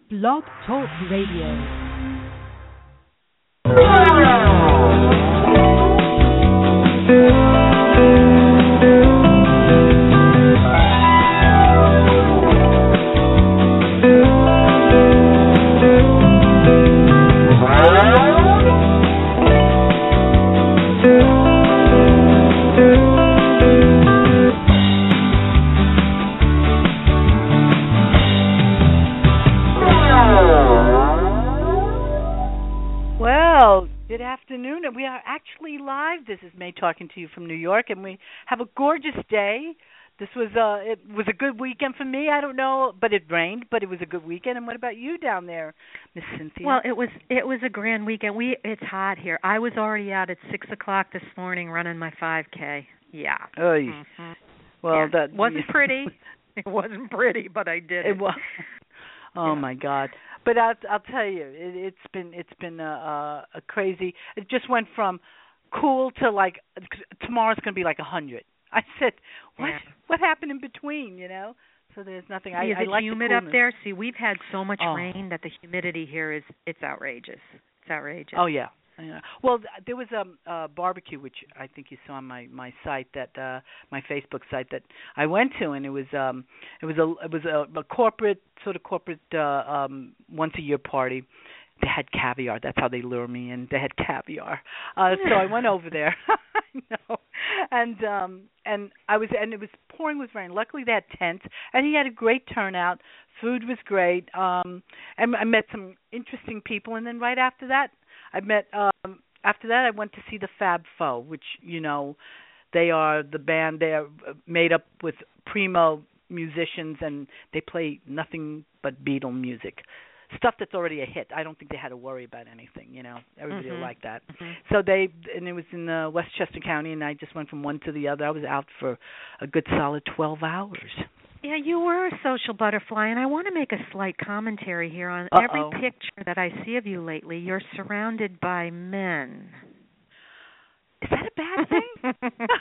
Blog Talk Radio. We are actually live. This is May talking to you from New York, and we have a gorgeous day. This was it was a good weekend for me. I don't know, but it rained, but it was a good weekend. And what about you down there, Miss Cynthia? Well, it was a grand weekend. It's hot here. I was already out at 6:00 this morning running my 5K. Yeah. Mm-hmm. Well, yeah. that wasn't pretty. It wasn't pretty, but I did it. It was. Oh my God! But I'll tell you, it's been a crazy. It just went from cool to like tomorrow's going to be like 100. I said, what happened in between? So there's nothing. Is it like humid the up there? See, we've had so much rain that the humidity here it's outrageous. It's outrageous. Oh yeah. Well, there was a barbecue which I think you saw on my site that my Facebook site that I went to, and it was a corporate once a year party. They had caviar. That's how they lure me in. They had caviar. So I went over there. I know. And it was pouring with rain. Luckily they had tents, and he had a great turnout. Food was great. And I met some interesting people, and then right after that I went to see the Fab Four, which, they are the band. They are made up with primo musicians, and they play nothing but Beatle music. Stuff that's already a hit. I don't think they had to worry about anything, Everybody will like that. Mm-hmm. So and it was in Westchester County, and I just went from one to the other. I was out for a good solid 12 hours. Yeah, you were a social butterfly, and I want to make a slight commentary here on every picture that I see of you lately. You're surrounded by men. Is that a bad thing?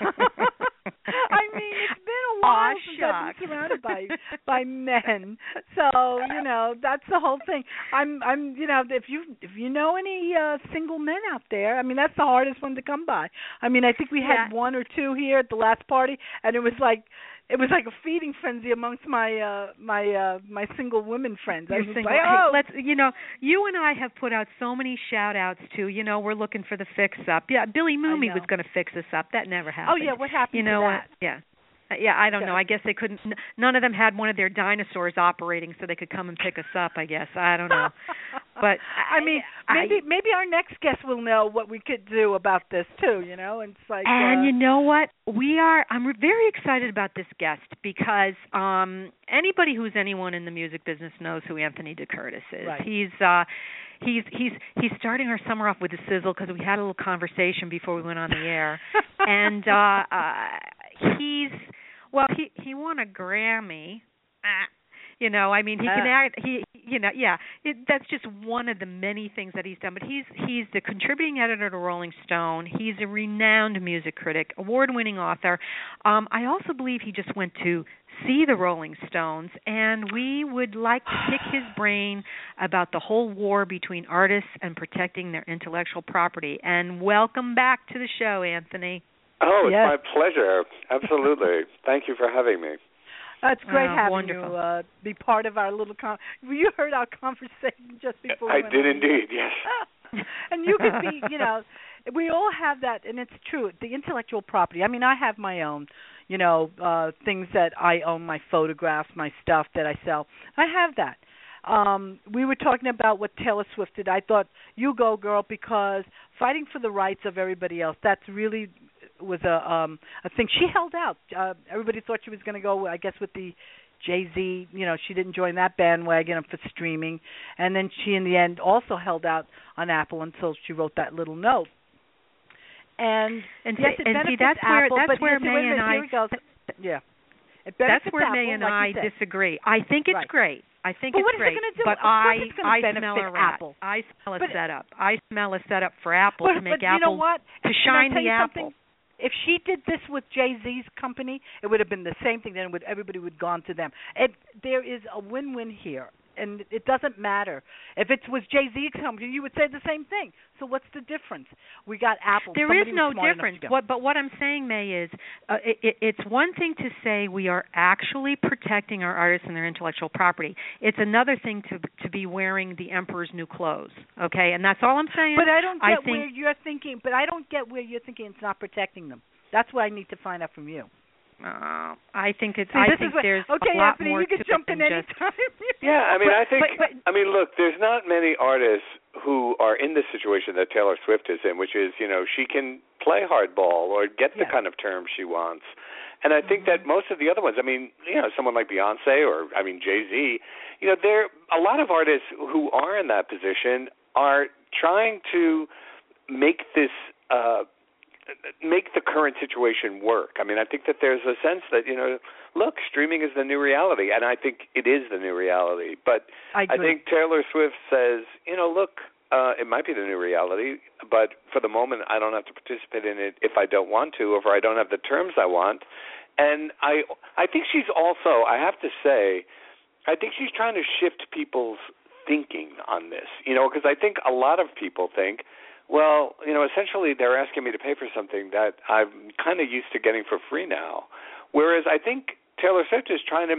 I mean, it's been a while since I've been surrounded by men. So, that's the whole thing. I'm if you know any single men out there, I mean, that's the hardest one to come by. I mean, I think we had one or two here at the last party, and it was like a feeding frenzy amongst my my single women friends. I was like, let's you and I have put out so many shout outs to, we're looking for the fix up. Yeah, Billy Mooney was going to fix us up. That never happened. Oh yeah, what happened to that? Yeah. Yeah, I don't know. I guess they couldn't. None of them had one of their dinosaurs operating, so they could come and pick us up. I guess I don't know, but I mean, maybe our next guest will know what we could do about this too. And it's like. And you know what? I'm very excited about this guest because anybody who's anyone in the music business knows who Anthony DeCurtis is. Right. He's starting our summer off with a sizzle because we had a little conversation before we went on the air, and he won a Grammy. I mean, he can act. That's just one of the many things that he's done. But he's the contributing editor to Rolling Stone. He's a renowned music critic, award-winning author. I also believe he just went to see the Rolling Stones, and we would like to pick his brain about the whole war between artists and protecting their intellectual property. And welcome back to the show, Anthony. Oh, it's my pleasure. Absolutely. Thank you for having me. It's great having wonderful. you be part of our little you heard our conversation just before I did indeed, yes. And you could be, we all have that, and it's true, the intellectual property. I mean, I have my own, things that I own, my photographs, my stuff that I sell. I have that. We were talking about what Taylor Swift did. I thought, you go, girl, because fighting for the rights of everybody else, that's really was a thing. She held out. Everybody thought she was going to go, I guess, with the Jay-Z. She didn't join that bandwagon for streaming. And then she, in the end, also held out on Apple until she wrote that little note. And yes, it benefits Apple, that's where May and I. Yeah. That's where May and I disagree. I think it's great. I think but it's great. What is it going to do? But I smell a rat. Apple. I smell a setup. I smell a setup for Apple to make Apple you know what? To shine the apple. If she did this with Jay-Z's company, it would have been the same thing. Then everybody would have gone to them. There is a win-win here. and it doesn't matter. If it was Jay-Z's company, you would say the same thing. So what's the difference? We got Apple. There is no difference. But what I'm saying, May, is it's one thing to say we are actually protecting our artists and their intellectual property. It's another thing to be wearing the emperor's new clothes. Okay, and that's all I'm saying. But I don't get where you're thinking. But I don't get where you're thinking it's not protecting them. That's what I need to find out from you. I think it's. See, I think there's okay, a lot Anthony, more you can to jump it in than any just. time. Yeah, I mean, but, I mean, look, there's not many artists who are in the situation that Taylor Swift is in, which is, she can play hardball or get the kind of terms she wants. And I think that most of the other ones, I mean, someone like Beyonce or, Jay-Z, there a lot of artists who are in that position are trying to make this make the current situation work. I mean, I think that there's a sense that, look, streaming is the new reality, and I think it is the new reality. But I think Taylor Swift says, look, it might be the new reality, but for the moment I don't have to participate in it if I don't want to or if I don't have the terms I want. And I think she's also, I have to say, I think she's trying to shift people's thinking on this, because I think a lot of people think, well, essentially they're asking me to pay for something that I'm kind of used to getting for free now. Whereas I think Taylor Swift is trying to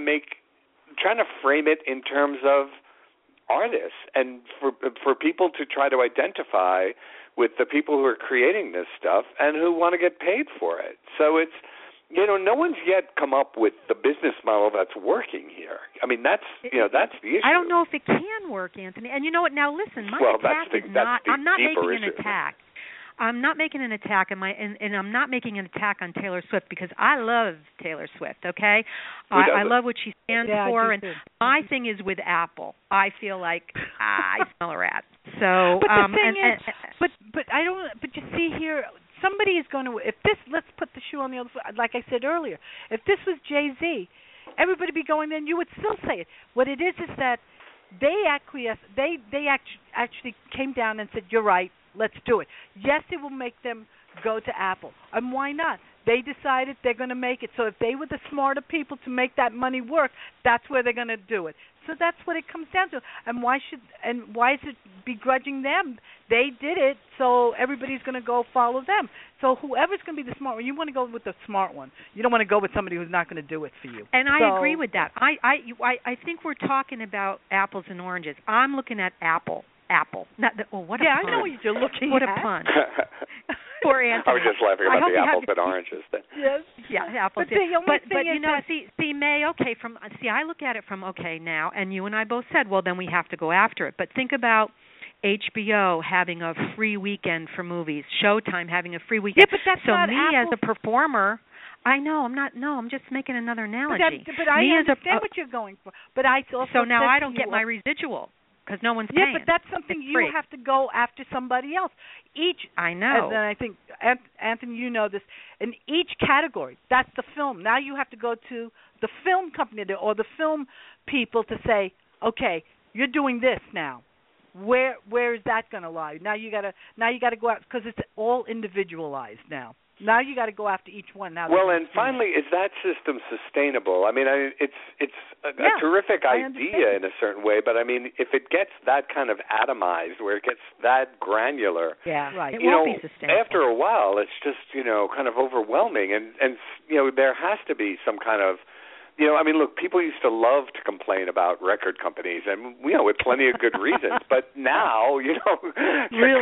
frame it in terms of artists and for people to try to identify with the people who are creating this stuff and who want to get paid for it. So it's, no one's yet come up with the business model that's working here. I mean, that's the issue. I don't know if it can work, Anthony. And you know what? Now listen, my attack is not. I'm not making an attack. I'm not making an attack, and I'm not making an attack on Taylor Swift because I love Taylor Swift. Okay, I love what she stands for, and my thing is with Apple. I feel like I smell a rat. So, but the thing is, but I don't. But you see here. Somebody is going to, let's put the shoe on the other foot, like I said earlier. If this was Jay-Z, everybody would be going there and you would still say it. What it is that they acquiesced, they actually came down and said, you're right, let's do it. Yes, it will make them go to Apple. And why not? They decided they're going to make it. So if they were the smarter people to make that money work, that's where they're going to do it. So that's what it comes down to. And why is it begrudging them? They did it, so everybody's going to go follow them. So whoever's going to be the smart one, you want to go with the smart one. You don't want to go with somebody who's not going to do it for you. And I agree with that. I think we're talking about apples and oranges. I'm looking at Apple. Not the, what a pun. I know what you're looking at. What a pun. Poor Anthony. I was just laughing about the apples and oranges thing. Yes. Yeah, apples. But see, May, I look at it from, now, and you and I both said, well, then we have to go after it. But think about HBO having a free weekend for movies, Showtime having a free weekend. Yeah, but that's so not me Apple. as a performer, I know, I'm just making another analogy. But I understand what you're going for. But I also so now I don't get my residual. Because no one's paying. Yeah, but that's something you have to go after somebody else. I know. And then I think, Anthony, you know this, in each category, that's the film. Now you have to go to the film company or the film people to say, okay, you're doing this now. Where is that going to lie? Now you got to go out because it's all individualized now. Now you got to go after each one. Now. Well, and finally, is that system sustainable? I mean, it's a terrific idea in a certain way, but I mean, if it gets that kind of atomized, where it gets that granular, it won't be sustainable. After a while, it's just kind of overwhelming, and there has to be some kind of. I mean, look, people used to love to complain about record companies, and with plenty of good reasons. But now, really,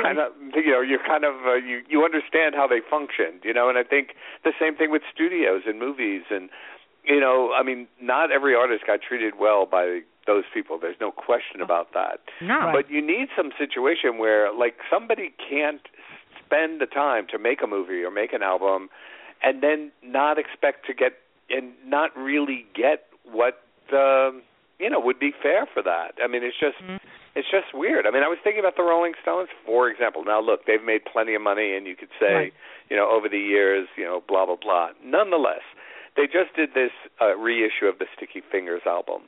you understand how they function, and I think the same thing with studios and movies, and I mean, not every artist got treated well by those people. There's no question about that. No, but you need some situation where, like, somebody can't spend the time to make a movie or make an album, and then not expect to get. And not really get what would be fair for that. I mean, it's just weird. I mean, I was thinking about the Rolling Stones, for example. Now, look, they've made plenty of money, and you could say, over the years, blah blah blah. Nonetheless, they just did this reissue of the Sticky Fingers album.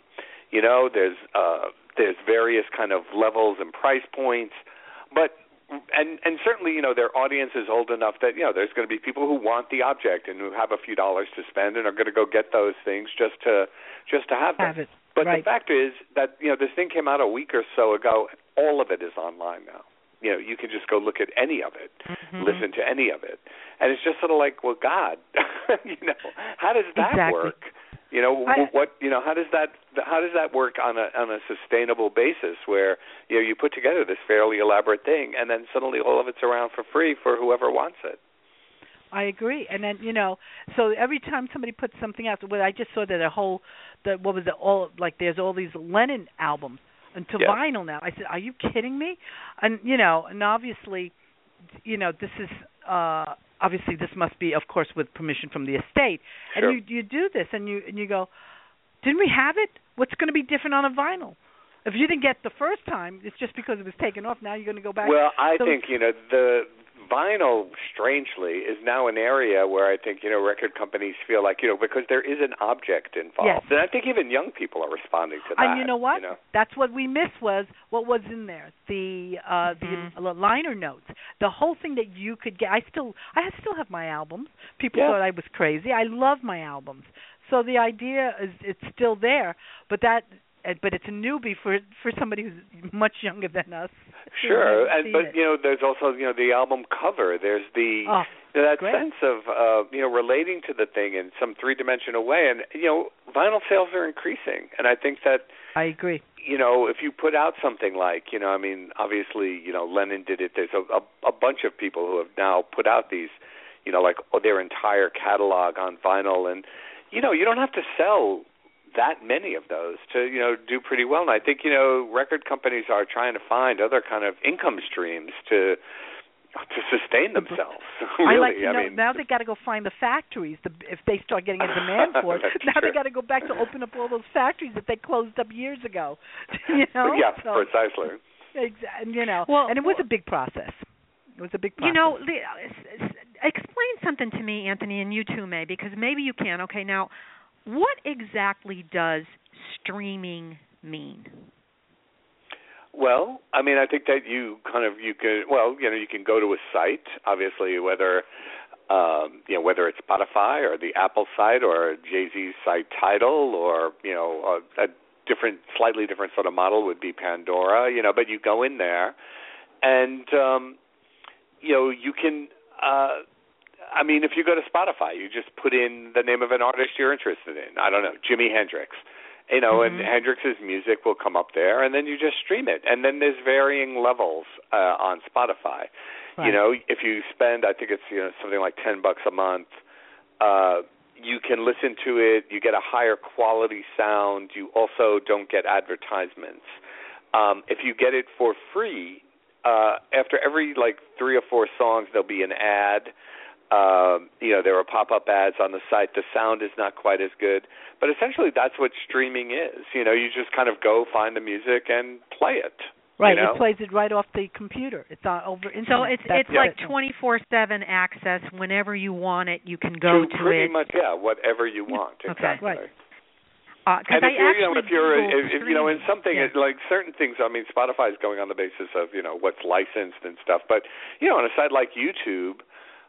There's various kind of levels and price points, but. And certainly, their audience is old enough that, there's going to be people who want the object and who have a few dollars to spend and are going to go get those things just to have them. But right. the fact is that, this thing came out a week or so ago. All of it is online now. You can just go look at any of it, listen to any of it. And it's just sort of like, well, God, how does that work? How does that work on a sustainable basis where, you put together this fairly elaborate thing and then suddenly all of it's around for free for whoever wants it? I agree. And then, so every time somebody puts something out, I just saw that there's all these Lennon albums into vinyl now. I said, are you kidding me? And, and obviously, this is, obviously this must be, of course, with permission from the estate. Sure. And you do this and you go, didn't we have it? What's going to be different on a vinyl? If you didn't get the first time, it's just because it was taken off. Now you're going to go back. Well, I think, the vinyl, strangely, is now an area where I think, record companies feel like, because there is an object involved. Yes. And I think even young people are responding to that. And you know what? That's what we missed was what was in there. The liner notes. The whole thing that you could get. I still have my albums. People thought I was crazy. I love my albums. So the idea is it's still there, but it's a newbie for somebody who's much younger than us. Sure, but there's also the album cover. There's that great sense of relating to the thing in some three-dimensional way, and vinyl sales are increasing, and I think that I agree. If you put out something like obviously Lennon did it. There's a bunch of people who have now put out these their entire catalog on vinyl, and you don't have to sell that many of those to do pretty well. And I think record companies are trying to find other kind of income streams to sustain themselves. Really, I mean, now they got to go find the factories. If they start getting a demand for it, now they got to go back to open up all those factories that they closed up years ago. Yeah, precisely. And and it was a big process. It was a big process. Explain something to me, Anthony, and you too, May, because maybe you can. Okay, now, what exactly does streaming mean? Well, I mean, I think that you can go to a site, obviously, whether it's Spotify or the Apple site or Jay-Z's site Tidal, or a slightly different sort of model would be Pandora, but you go in there and you can. I mean, if you go to Spotify, you just put in the name of an artist you're interested in. I don't know, Jimi Hendrix. And Hendrix's music will come up there, and then you just stream it. And then there's varying levels on Spotify. Right. If you spend, I think it's something like $10 a month, you can listen to it. You get a higher quality sound. You also don't get advertisements. If you get it for free, after every 3 or 4 songs, there'll be an ad. There are pop-up ads on the site. The sound is not quite as good. But essentially that's what streaming is. You just kind of go find the music and play it. Right, it plays it right off the computer. It's over internet. So it's like 24/7 access. Whenever you want it, you can go to it. Pretty much, whatever you want. Exactly. Right. And if you're in something like certain things, I mean, Spotify is going on the basis of what's licensed and stuff. But on a site like YouTube,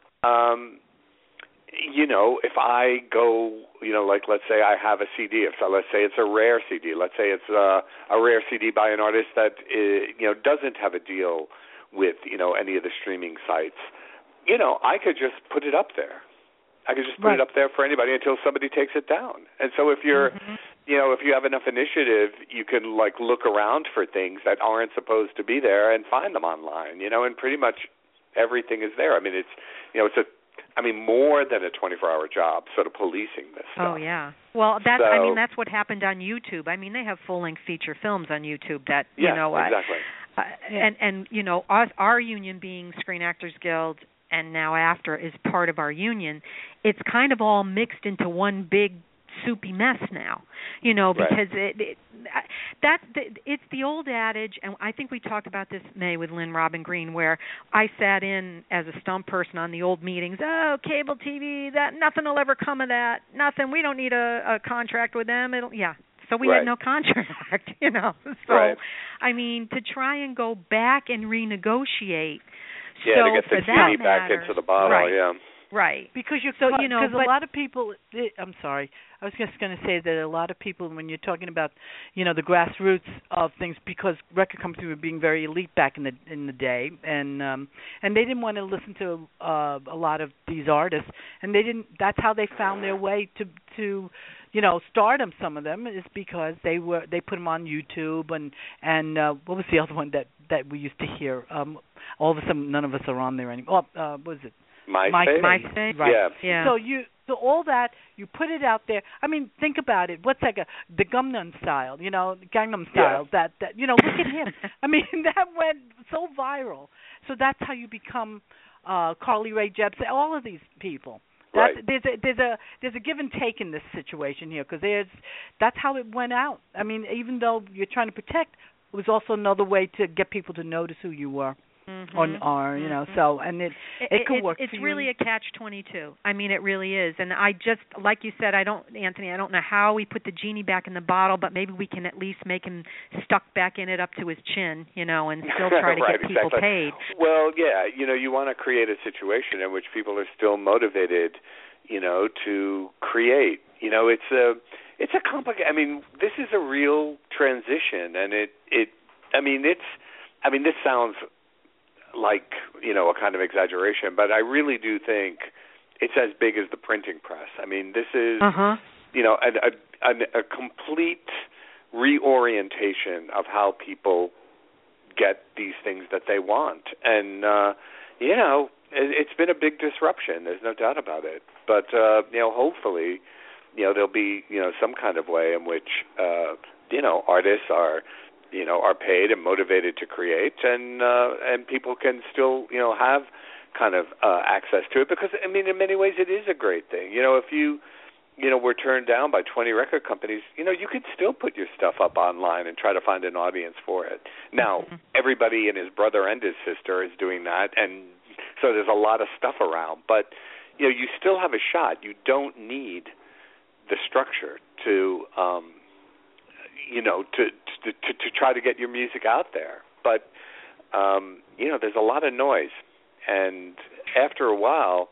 if I go, let's say I have a CD. Let's say it's a rare CD. Let's say it's a rare CD by an artist that doesn't have a deal with any of the streaming sites. I could just put it up there. I could just put it up there for anybody until somebody takes it down. And so if you're, if you have enough initiative, you can look around for things that aren't supposed to be there and find them online. And pretty much everything is there. I mean, it's more than a 24-hour job, sort of policing this stuff. Oh yeah. Well, that's what happened on YouTube. I mean, they have full-length feature films on YouTube that exactly. And our union being Screen Actors Guild and now AFTRA is part of our union. It's kind of all mixed into one big soupy mess now, because it's the old adage, and I think we talked about this, May, with Lynn Robin Green, where I sat in as a stump person on the old meetings. Oh, cable TV, that nothing will ever come of that. Nothing. We don't need a contract with them. So we had no contract, So, I mean, to try and go back and renegotiate. To get the genie back into the bottle, Right. Because but a lot of people. I'm sorry. I was just going to say that a lot of people, when you're talking about, the grassroots of things, because record companies were being very elite back in the day, and they didn't want to listen to a lot of these artists, and they didn't. That's how they found their way to stardom. Some of them is because they put them on YouTube and what was the other one that we used to hear? All of a sudden, none of us are on there anymore. What was it? MySpace. Right. Yeah. So all that, you put it out there. I mean, think about it. What's the Gangnam Style, Gangnam Style. Yeah. That look at him. I mean, that went so viral. So that's how you become Carly Rae Jepsen. All of these people. Right. There's a give and take in this situation here, because that's how it went out. I mean, even though you're trying to protect, it was also another way to get people to notice who you were. So, and it could work. It's really a catch-22. I mean, it really is. And I just, like you said, Anthony, I don't know how we put the genie back in the bottle, but maybe we can at least make him stuck back in it up to his chin, and still try to get people paid. Well, yeah, you want to create a situation in which people are still motivated, to create. It's a complicated. I mean, this is a real transition, and this sounds like, a kind of exaggeration, but I really do think it's as big as the printing press. I mean, this is, a complete reorientation of how people get these things that they want. And, it's been a big disruption. There's no doubt about it. But, hopefully, there'll be, some kind of way in which, artists are paid and motivated to create, and people can still, have kind of access to it, because, I mean, in many ways it is a great thing. If you, were turned down by 20 record companies, you could still put your stuff up online and try to find an audience for it. Now, everybody and his brother and his sister is doing that, and so there's a lot of stuff around, but, you still have a shot. You don't need the structure to to try to get your music out there. But, there's a lot of noise. And after a while,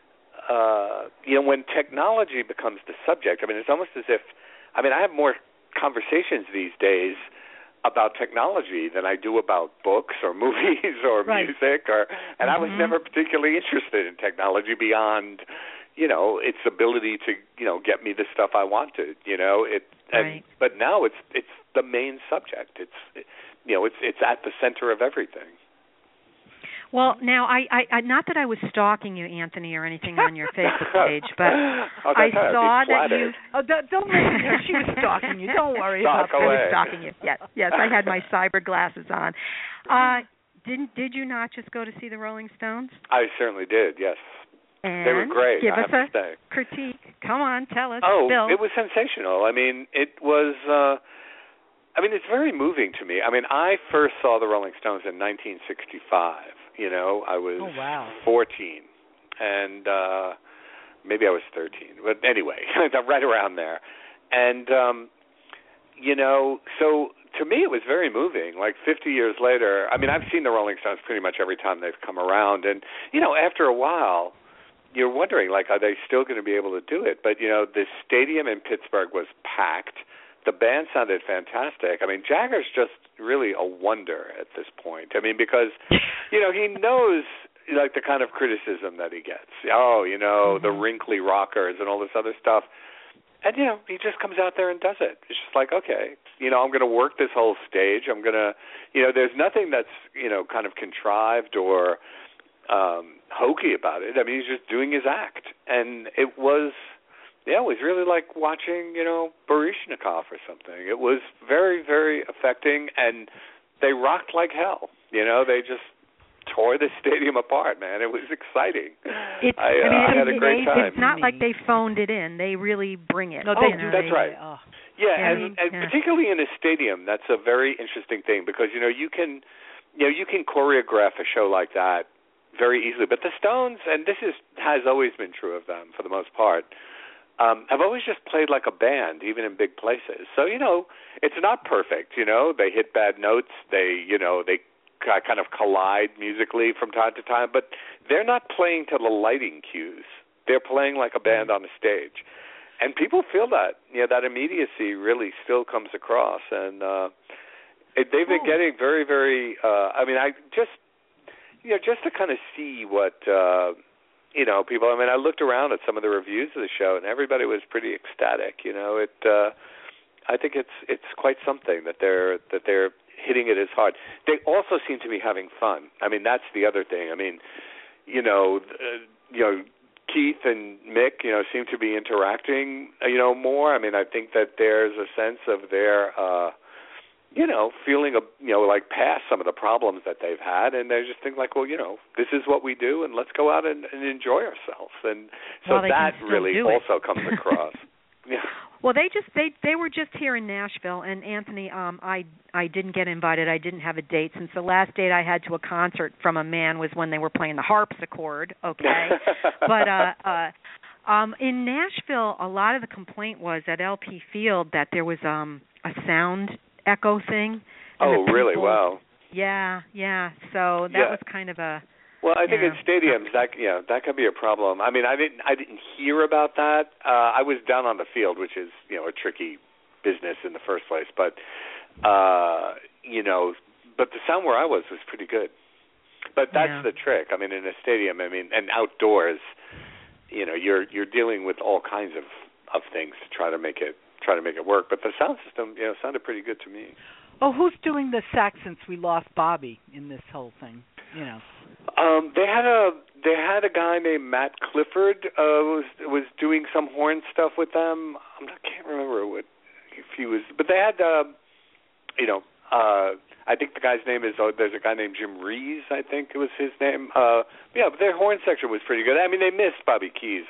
when technology becomes the subject, I mean, it's almost as if, I have more conversations these days about technology than I do about books or movies or music. And I was never particularly interested in technology beyond, its ability to, get me the stuff I wanted, but now it's the main subject. It's at the center of everything. Well, now I not that I was stalking you, Anthony, or anything on your Facebook page, but I saw that you. Oh, don't listen to her. She was stalking you. Don't worry about that. I was stalking you. Yes, I had my cyber glasses on. Did you not just go to see the Rolling Stones? I certainly did. Yes. And they were great. Give us a critique. Come on, tell us. Oh, Bill. It was sensational. I mean, it was. It's very moving to me. I mean, I first saw the Rolling Stones in 1965. I was 14, and maybe I was 13. But anyway, right around there. And so to me it was very moving. Like 50 years later, I mean, I've seen the Rolling Stones pretty much every time they've come around, and after a while, you're wondering, like, are they still going to be able to do it? But, the stadium in Pittsburgh was packed. The band sounded fantastic. I mean, Jagger's just really a wonder at this point. I mean, because, he knows, like, the kind of criticism that he gets. The wrinkly rockers and all this other stuff. And, he just comes out there and does it. It's just like, okay, I'm going to work this whole stage. I'm going to, there's nothing that's, kind of contrived or hokey about it. I mean, he's just doing his act. And it was really like watching, Baryshnikov or something. It was very, very affecting, and they rocked like hell. They just tore the stadium apart, man. It was exciting. I had a great time. It's not like they phoned it in. They really bring it. No, that's right. Yeah, and particularly in a stadium, that's a very interesting thing, because, you can choreograph a show like that very easily. But the Stones, and this has always been true of them for the most part, have always just played like a band, even in big places. So, it's not perfect, They hit bad notes. They kind of collide musically from time to time, but they're not playing to the lighting cues. They're playing like a band on a stage. And people feel that. That immediacy really still comes across. And they've been getting very, very, just to kind of see what, people, I looked around at some of the reviews of the show, and everybody was pretty ecstatic. I think it's quite something that they're hitting it as hard. They also seem to be having fun. That's the other thing. Keith and Mick, seem to be interacting, more. I think that there's a sense of their, feeling of, like past some of the problems that they've had, and they just think like, well, this is what we do, and let's go out and enjoy ourselves. And so that really also comes across. Yeah. Well, they were just here in Nashville, and Anthony, I didn't get invited. I didn't have a date, since the last date I had to a concert from a man was when they were playing the harpsichord. Okay, but in Nashville, a lot of the complaint was at LP Field that there was a sound echo thing. Oh, really? Wow. Yeah. So that was kind of a. Well, I think in stadiums that could be a problem. I didn't hear about that. I was down on the field, which is a tricky business in the first place. But but the sound where I was pretty good. But that's the trick. In a stadium, and outdoors, you're dealing with all kinds of things to try to make it work. But the sound system, sounded pretty good to me. Oh, who's doing the sax since we lost Bobby in this whole thing? They had a guy named Matt Clifford was doing some horn stuff with them. I can't remember if he was, but they had I think the guy's name is there's a guy named Jim Rees, I think it was his name. But their horn section was pretty good. They missed Bobby Keys.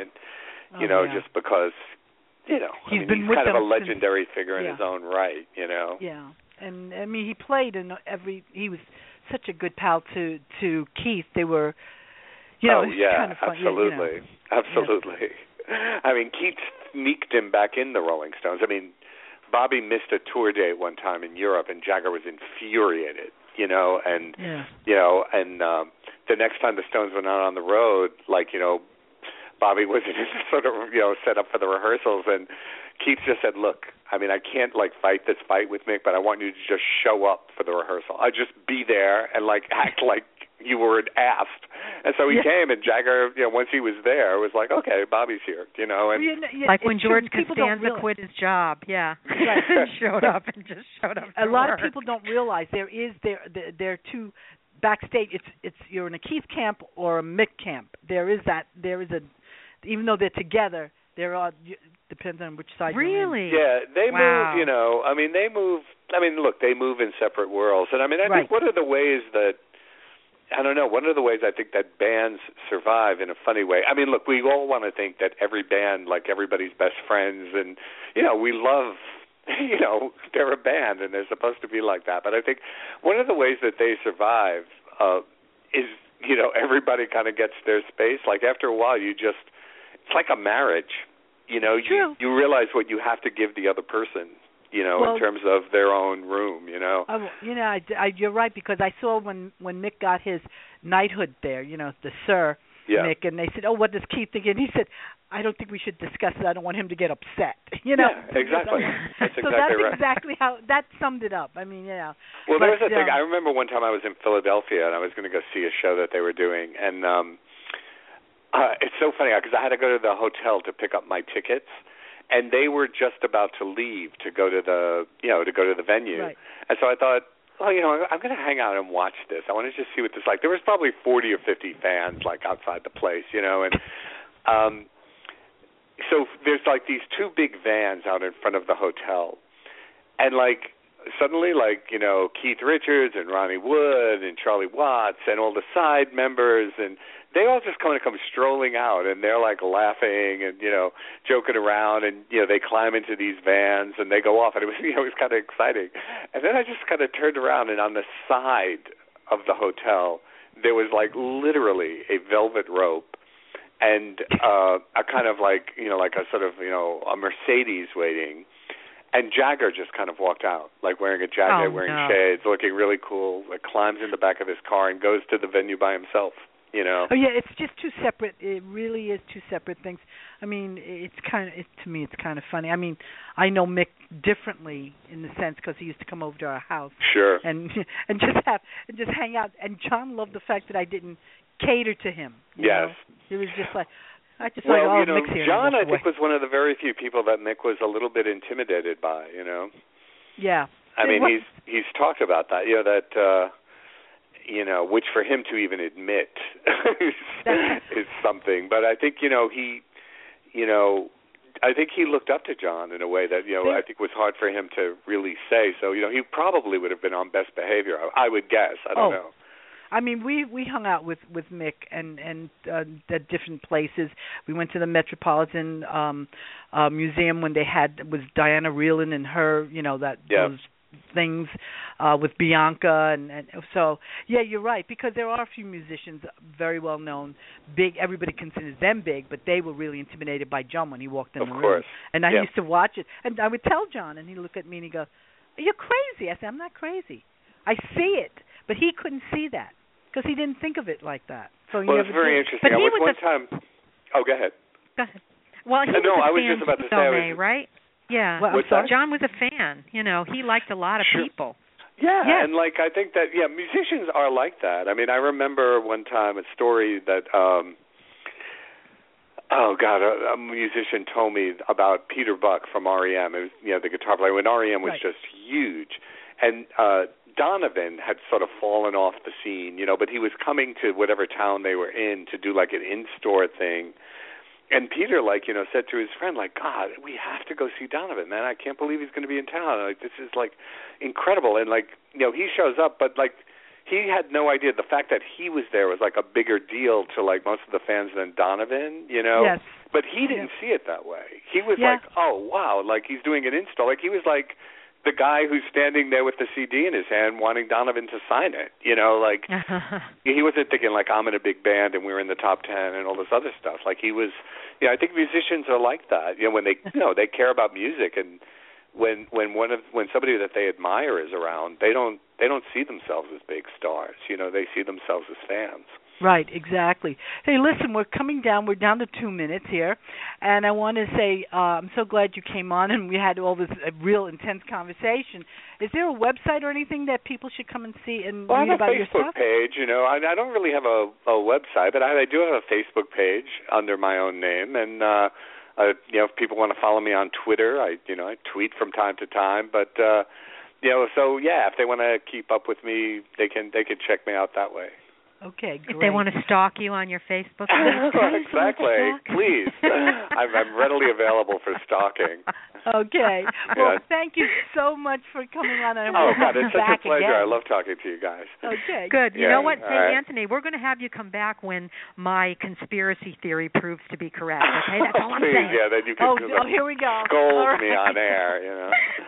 Just because he's been with kind them of a legendary figure in his own right. Yeah, and he played in he was such a good pal to Keith. They were, kind of fun. Absolutely, absolutely. Yeah. Keith sneaked him back in the Rolling Stones. Bobby missed a tour date one time in Europe, and Jagger was infuriated. And the next time the Stones went out on the road, Bobby wasn't sort of set up for the rehearsals, and Keith just said, "Look, I can't fight this fight with Mick, but I want you to just show up for the rehearsal. I just be there and act like you were asked." And so he came, and Jagger, once he was there, was like, "Okay, Bobby's here," and like when George Costanza quit his job, showed up. A lot of people don't realize there are two backstage. It's you're in a Keith camp or a Mick camp. There is a even though they're together, there are. Depends on which side you're in. Really? Yeah, they move, they move, look, they move in separate worlds. And I think one of the ways that, one of the ways I think that bands survive in a funny way. Look, we all want to think that every band, like everybody's best friends, and, we love, they're a band and they're supposed to be like that. But I think one of the ways that they survive is, everybody kind of gets their space. Like after a while, it's like a marriage. You realize what you have to give the other person, in terms of their own room, you're right, because I saw when Mick got his knighthood there, the Sir Mick, and they said, "Oh, what does Keith think?" And he said, "I don't think we should discuss it. I don't want him to get upset." Yeah, exactly. That's so exactly that's right. exactly how that summed it up. Well, there's a thing. I remember one time I was in Philadelphia and I was going to go see a show that they were doing, and it's so funny because I had to go to the hotel to pick up my tickets, and they were just about to leave to go to the venue. Right. And so I thought, I'm going to hang out and watch this. I want to just see what this is like. There was probably 40 or 50 fans outside the place, and so there's these two big vans out in front of the hotel, and suddenly Keith Richards and Ronnie Wood and Charlie Watts and all the side members, and they all just come strolling out, and they're laughing and joking around, and they climb into these vans and they go off, and it was it was kind of exciting. And then I just kind of turned around, and on the side of the hotel there was literally a velvet rope and a kind of a sort of a Mercedes waiting. And Jagger just kind of walked out, like wearing a jacket, wearing shades, looking really cool, like climbs in the back of his car and goes to the venue by himself, you know. Oh, yeah, it's just two separate, it really is two separate things. I mean, to me, it's kind of funny. I mean, I know Mick differently in the sense because he used to come over to our house. Sure. And just hang out. And John loved the fact that I didn't cater to him. You know? It was just like, Mick's here. John, I think, was one of the very few people that Mick was a little bit intimidated by, you know. Yeah. I mean, he's talked about that, you know, that, you know, which for him to even admit is something. But I think, I think he looked up to John in a way that, you know, I think was hard for him to really say. So, you know, he probably would have been on best behavior, I would guess. I don't know. I mean, we hung out with Mick and at different places. We went to the Metropolitan Museum when they was Diana Vreeland and her, you know, those things with Bianca and so you're right, because there are a few musicians very well known, big, everybody considers them big, but they were really intimidated by John when he walked in the room. Of course. And I used to watch it, and I would tell John, and he'd look at me and he'd go, "You're crazy." I said, "I'm not crazy. I see it." But he couldn't see that because he didn't think of it like that. So well, it's very interesting. But I was one time. Oh, go ahead. Go ahead. Well, he was just about to say, right? Yeah. Well, John was a fan. You know, he liked a lot of people. Yeah, and like I think that musicians are like that. I mean, I remember one time a story that a musician told me about Peter Buck from REM. It was, you know, the guitar player when REM was just huge, and Donovan had sort of fallen off the scene, you know, but he was coming to whatever town they were in to do like an in-store thing. And Peter, like, you know, said to his friend, like, "God, we have to go see Donovan, man. I can't believe he's going to be in town. Like, this is, like, incredible." And, like, you know, he shows up, but, like, he had no idea. The fact that he was there was, like, a bigger deal to, like, most of the fans than Donovan, you know? Yes. But he didn't see it that way. He was like, "Oh, wow," like, he's doing an install. Like, he was, like, the guy who's standing there with the CD in his hand wanting Donovan to sign it, you know, like he wasn't thinking like I'm in a big band and we're in the top 10 and all this other stuff. Like he was, you know, I think musicians are like that, you know, when they, you know, they care about music, and when somebody that they admire is around, they don't see themselves as big stars, you know, they see themselves as fans. Right, exactly. Hey, listen, we're down to 2 minutes here, and I want to say I'm so glad you came on and we had all this real intense conversation. Is there a website or anything that people should come and see and read about your stuff? I have a Facebook page, you know. I don't really have a website, but I do have a Facebook page under my own name, and you know, if people want to follow me on Twitter, I tweet from time to time, but you know, so yeah, if they want to keep up with me, they can check me out that way. Okay, great. If they want to stalk you on your Facebook page. Exactly. Please. I'm readily available for stalking. Okay. Well, thank you so much for coming on. And God, it's such a pleasure. Again. I love talking to you guys. Okay. Good. You know what, hey, Anthony, we're going to have you come back when my conspiracy theory proves to be correct, okay? That's all I'm saying. Yeah, then you can here we go. Scold me on air, you know.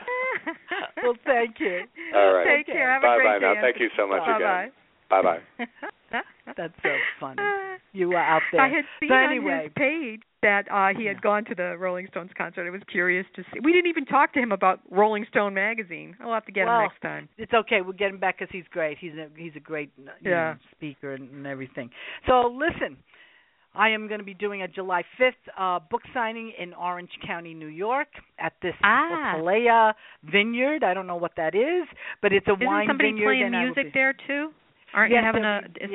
Well, thank you. All right. Take care. Have a great day. Bye-bye now. Thank you so much again. Bye-bye. That's so funny. You were out there. I had seen on his page that he had gone to the Rolling Stones concert. I was curious to see. We didn't even talk to him about Rolling Stone magazine. I'll have to get him next time. It's okay. We'll get him back because he's great. He's a great speaker and everything. So listen, I am going to be doing a July 5th book signing in Orange County, New York, at this Palea Vineyard. I don't know what that is, but it's a wine vineyard. Isn't somebody playing music there too? Aren't you having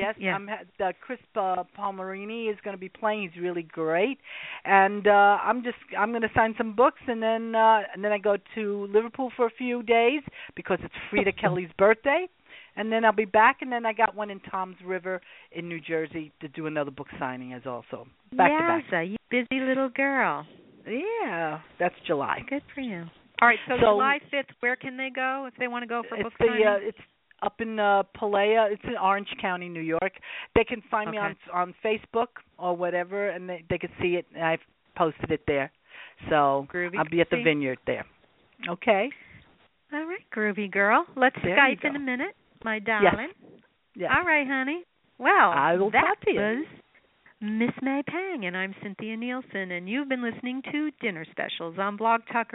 the Chris Palmerini is going to be playing. He's really great, and I'm going to sign some books, and then I go to Liverpool for a few days because it's Frida Kelly's birthday, and then I'll be back, and then I got one in Toms River in New Jersey to do another book signing as also. Back to back. You busy little girl. Yeah, that's July. Good for you. All right, so July 5th, where can they go if they want to go for book signing? It's up in Palea. It's in Orange County, New York. They can find me on Facebook or whatever, and they can see it. And I've posted it there. So groovy. I'll be at the vineyard there. Okay. All right, groovy girl. Let's Skype in a minute, my darling. Yes. All right, honey. Well, I will talk to you. Was Miss May Pang, and I'm Cynthia Nielsen, and you've been listening to Dinner Specials on Blog Talk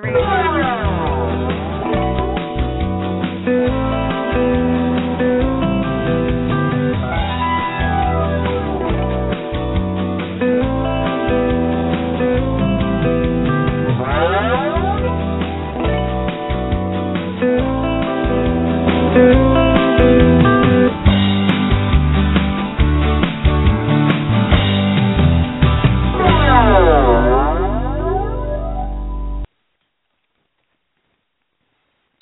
Radio.